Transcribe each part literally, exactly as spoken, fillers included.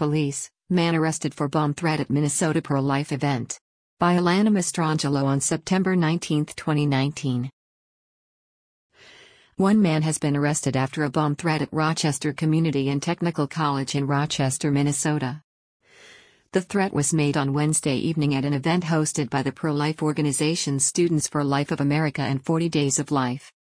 police, man arrested for bomb threat at Minnesota pro-life event. By Alana Mastrangelo on September nineteenth, twenty nineteen. One man has been arrested after a bomb threat at Rochester Community and Technical College in Rochester, Minnesota. The threat was made on Wednesday evening at an event hosted by the pro-life organizations Students for Life of America and forty Days of Life.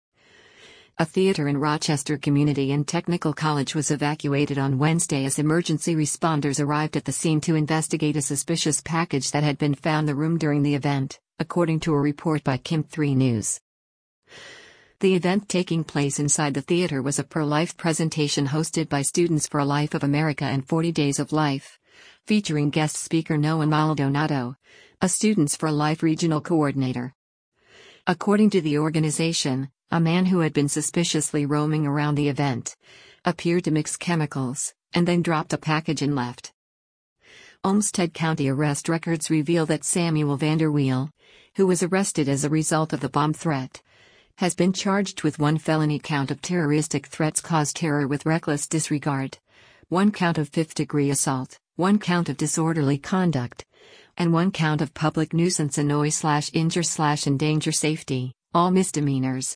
A theater in Rochester Community and Technical College was evacuated on Wednesday as emergency responders arrived at the scene to investigate a suspicious package that had been found in the room during the event, according to a report by Kim three News. The event taking place inside the theater was a pro-life presentation hosted by Students for Life of America and forty Days of Life, featuring guest speaker Noah Maldonado, a Students for Life regional coordinator. According to the organization, a man who had been suspiciously roaming around the event appeared to mix chemicals, and then dropped a package and left. Olmsted County arrest records reveal that Samuel Vanderweel, who was arrested as a result of the bomb threat, has been charged with one felony count of terroristic threats cause terror with reckless disregard, one count of fifth-degree assault, one count of disorderly conduct, and one count of public nuisance annoy slash injure slash endanger safety, all misdemeanors.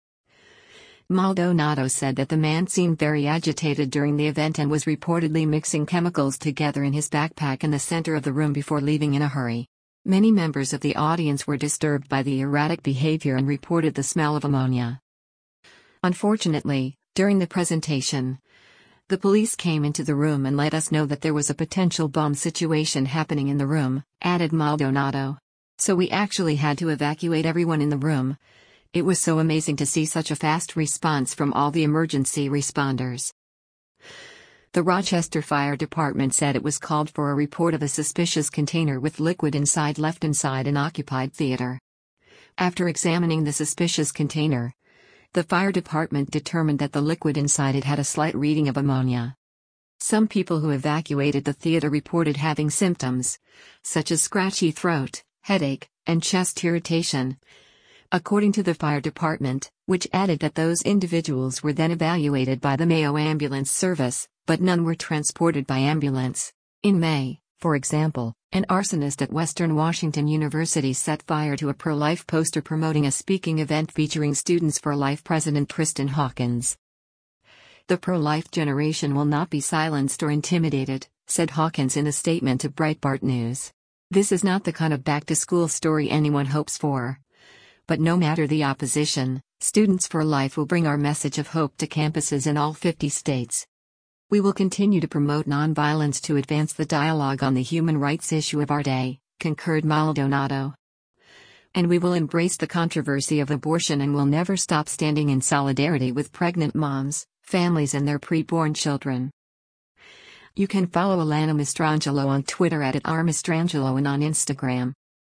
Maldonado said that the man seemed very agitated during the event and was reportedly mixing chemicals together in his backpack in the center of the room before leaving in a hurry. Many members of the audience were disturbed by the erratic behavior and reported the smell of ammonia. Unfortunately, during the presentation, the police came into the room and let us know that there was a potential bomb situation happening in the room, added Maldonado. So we actually had to evacuate everyone in the room. It was so amazing to see such a fast response from all the emergency responders. The Rochester Fire Department said it was called for a report of a suspicious container with liquid inside left inside an occupied theater. After examining the suspicious container, the fire department determined that the liquid inside it had a slight reading of ammonia. Some people who evacuated the theater reported having symptoms, such as scratchy throat, headache, and chest irritation, according to the fire department, which added that those individuals were then evaluated by the Mayo Ambulance Service, but none were transported by ambulance. In May, for example, an arsonist at Western Washington University set fire to a pro-life poster promoting a speaking event featuring Students for Life President Kristen Hawkins. The pro-life generation will not be silenced or intimidated, said Hawkins in a statement to Breitbart News. This is not the kind of back-to-school story anyone hopes for. But no matter the opposition, Students for Life will bring our message of hope to campuses in all fifty states. We will continue to promote nonviolence to advance the dialogue on the human rights issue of our day, concurred Maldonado. And we will embrace the controversy of abortion and will never stop standing in solidarity with pregnant moms, families and their preborn children. You can follow Alana Mastrangelo on Twitter at, at r mastrangelo and on Instagram,